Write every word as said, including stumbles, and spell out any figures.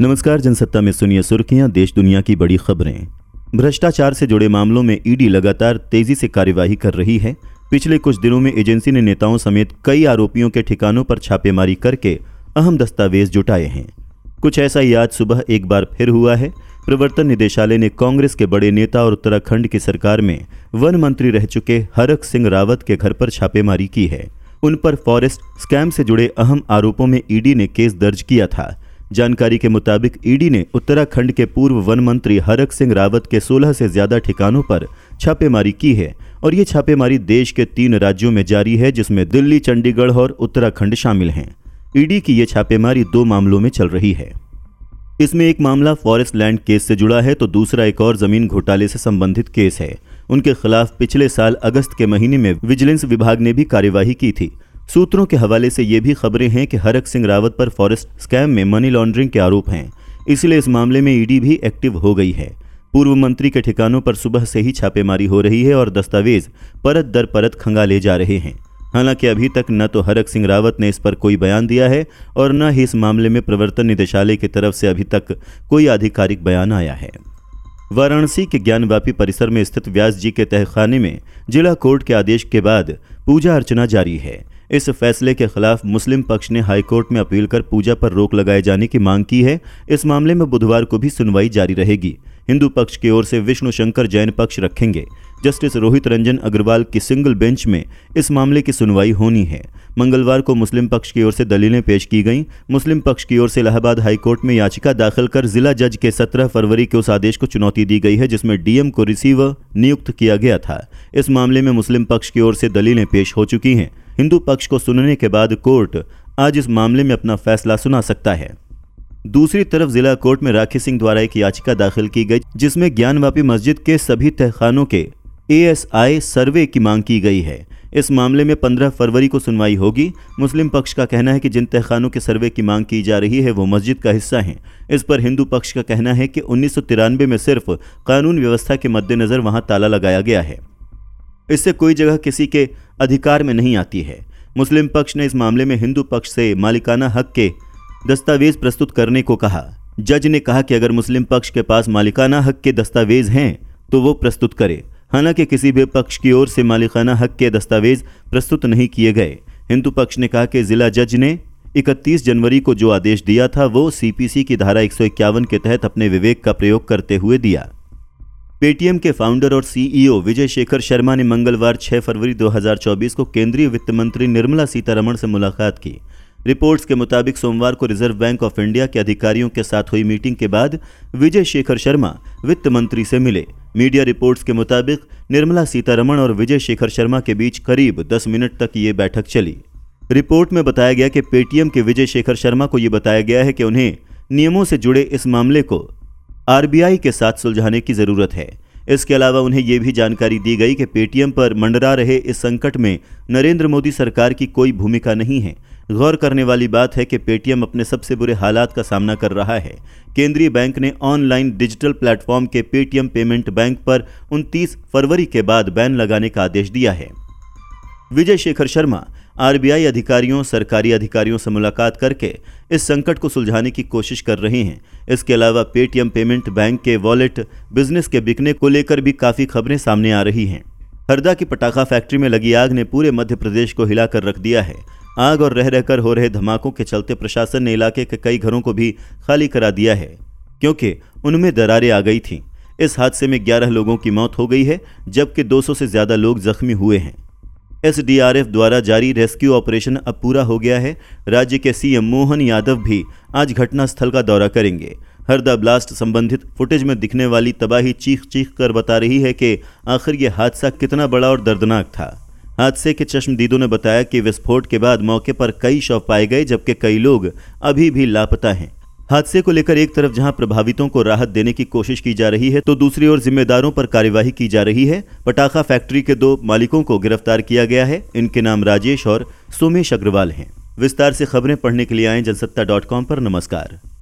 नमस्कार, जनसत्ता में सुनिए सुर्खियां, देश दुनिया की बड़ी खबरें। भ्रष्टाचार से जुड़े मामलों में ईडी लगातार तेजी से कार्यवाही कर रही है। पिछले कुछ दिनों में एजेंसी ने नेताओं समेत कई आरोपियों के ठिकानों पर छापेमारी करके अहम दस्तावेज जुटाए हैं। कुछ ऐसा ही आज सुबह एक बार फिर हुआ है। प्रवर्तन निदेशालय ने कांग्रेस के बड़े नेता और उत्तराखंड की सरकार में वन मंत्री रह चुके हरक सिंह रावत के घर पर छापेमारी की है। उन पर फॉरेस्ट स्कैम से जुड़े अहम आरोपों में ईडी ने केस दर्ज किया था। जानकारी के मुताबिक ईडी ने उत्तराखंड के पूर्व वन मंत्री हरक सिंह रावत के सोलह से ज्यादा ठिकानों पर छापेमारी की है और ये छापेमारी देश के तीन राज्यों में जारी है, जिसमें दिल्ली, चंडीगढ़ और उत्तराखंड शामिल हैं। ईडी की ये छापेमारी दो मामलों में चल रही है। इसमें एक मामला फॉरेस्ट लैंड केस से जुड़ा है तो दूसरा एक और जमीन घोटाले से संबंधित केस है। उनके खिलाफ पिछले साल अगस्त के महीने में विजिलेंस विभाग ने भी कार्यवाही की थी। सूत्रों के हवाले से ये भी खबरें हैं कि हरक सिंह रावत पर फॉरेस्ट स्कैम में मनी लॉन्ड्रिंग के आरोप हैं, इसलिए इस मामले में ईडी भी एक्टिव हो गई है। पूर्व मंत्री के ठिकानों पर सुबह से ही छापेमारी हो रही है और दस्तावेज परत दर परत खंगाले जा रहे हैं। हालांकि अभी तक न तो हरक सिंह रावत ने इस पर कोई बयान दिया है और न ही इस मामले में प्रवर्तन निदेशालय की तरफ से अभी तक कोई आधिकारिक बयान आया है। वाराणसी के ज्ञानवापी परिसर में स्थित व्यास जी के तहखाने में जिला कोर्ट के आदेश के बाद पूजा अर्चना जारी है। इस फैसले के खिलाफ मुस्लिम पक्ष ने हाईकोर्ट में अपील कर पूजा पर रोक लगाए जाने की मांग की है। इस मामले में बुधवार को भी सुनवाई जारी रहेगी। हिंदू पक्ष की ओर से विष्णु शंकर जैन पक्ष रखेंगे। जस्टिस रोहित रंजन अग्रवाल की सिंगल बेंच में इस मामले की सुनवाई होनी है। मंगलवार को मुस्लिम पक्ष की ओर से दलीलें पेश की गईं। मुस्लिम पक्ष की ओर से इलाहाबाद हाईकोर्ट में याचिका दाखिल कर जिला जज के सत्रह फरवरी के उस आदेश को चुनौती दी गई है जिसमें डीएम को रिसीवर नियुक्त किया गया था। इस मामले में मुस्लिम पक्ष की ओर से दलीलें पेश हो चुकी हैं। हिंदू पक्ष को सुनने के बाद कोर्ट आज इस मामले में अपना फैसला सुना सकता है। दूसरी तरफ जिला कोर्ट में राखी सिंह द्वारा एक याचिका दाखिल की गई जिसमें ज्ञानवापी मस्जिद के सभी तहखानों के एएसआई सर्वे की मांग की गई है। इस मामले में पंद्रह फरवरी को सुनवाई होगी। मुस्लिम पक्ष का कहना है कि जिन तहखानों के सर्वे की मांग की जा रही है वो मस्जिद का हिस्सा हैं। इस पर हिंदू पक्ष का कहना है कि उन्नीस सौ तिरानवे में सिर्फ कानून व्यवस्था के मद्देनजर वहां ताला लगाया गया है, इससे कोई जगह किसी के अधिकार में नहीं आती है। मुस्लिम पक्ष ने इस मामले में हिंदू पक्ष से मालिकाना हक के दस्तावेज प्रस्तुत करने को कहा। जज ने कहा कि अगर मुस्लिम पक्ष के पास मालिकाना हक के दस्तावेज हैं तो वो प्रस्तुत करे। हालांकि किसी भी पक्ष की ओर से मालिकाना हक के दस्तावेज प्रस्तुत नहीं किए गए। हिंदू पक्ष ने कहा कि जिला जज ने इकतीस जनवरी को जो आदेश दिया था वो सीपीसी की धारा एक सौ इक्यावन के तहत अपने विवेक का प्रयोग करते हुए दिया। पेटीएम के फाउंडर और सीईओ विजय शेखर शर्मा ने मंगलवार छह फरवरी दो हज़ार चौबीस को केंद्रीय वित्त मंत्री निर्मला सीतारमण से मुलाकात की। रिपोर्ट्स के मुताबिक सोमवार को रिजर्व बैंक ऑफ इंडिया के अधिकारियों के साथ हुई मीटिंग के बाद विजय शेखर शर्मा वित्त मंत्री से मिले। मीडिया रिपोर्ट्स के मुताबिक निर्मला सीतारमण और विजय शेखर शर्मा के बीच करीब दस मिनट तक ये बैठक चली। रिपोर्ट में बताया गया कि पेटीएम के विजय शेखर शर्मा को ये बताया गया है कि उन्हें नियमों से जुड़े इस मामले को आरबीआई के साथ सुलझाने की जरूरत है। इसके अलावा उन्हें यह भी जानकारी दी गई कि पेटीएम पर मंडरा रहे इस संकट में नरेंद्र मोदी सरकार की कोई भूमिका नहीं है। गौर करने वाली बात है कि पेटीएम अपने सबसे बुरे हालात का सामना कर रहा है। केंद्रीय बैंक ने ऑनलाइन डिजिटल प्लेटफॉर्म के पेटीएम पेमेंट बैंक पर उनतीस फरवरी के बाद बैन लगाने का आदेश दिया है। विजय शेखर शर्मा आरबीआई अधिकारियों, सरकारी अधिकारियों से मुलाकात करके इस संकट को सुलझाने की कोशिश कर रहे हैं। इसके अलावा पेटीएम पेमेंट बैंक के वॉलेट बिजनेस के बिकने को लेकर भी काफ़ी खबरें सामने आ रही हैं। हरदा की पटाखा फैक्ट्री में लगी आग ने पूरे मध्य प्रदेश को हिलाकर रख दिया है। आग और रह रहकर हो रहे धमाकों के चलते प्रशासन ने इलाके के कई घरों को भी खाली करा दिया है क्योंकि उनमें दरारें आ गई थीं। इस हादसे में ग्यारह लोगों की मौत हो गई है जबकि दो सौ से ज़्यादा लोग जख्मी हुए हैं। एसडीआरएफ द्वारा जारी रेस्क्यू ऑपरेशन अब पूरा हो गया है। राज्य के सीएम मोहन यादव भी आज घटनास्थल का दौरा करेंगे। हरदा ब्लास्ट संबंधित फुटेज में दिखने वाली तबाही चीख चीख कर बता रही है कि आखिर ये हादसा कितना बड़ा और दर्दनाक था। हादसे के चश्मदीदों ने बताया कि विस्फोट के बाद मौके पर कई शव पाए गए जबकि कई लोग अभी भी लापता हैं। हादसे को लेकर एक तरफ जहां प्रभावितों को राहत देने की कोशिश की जा रही है तो दूसरी ओर जिम्मेदारों पर कार्यवाही की जा रही है। पटाखा फैक्ट्री के दो मालिकों को गिरफ्तार किया गया है। इनके नाम राजेश और सोमेश अग्रवाल हैं। विस्तार से खबरें पढ़ने के लिए आए जनसत्ता डॉट कॉम पर। नमस्कार।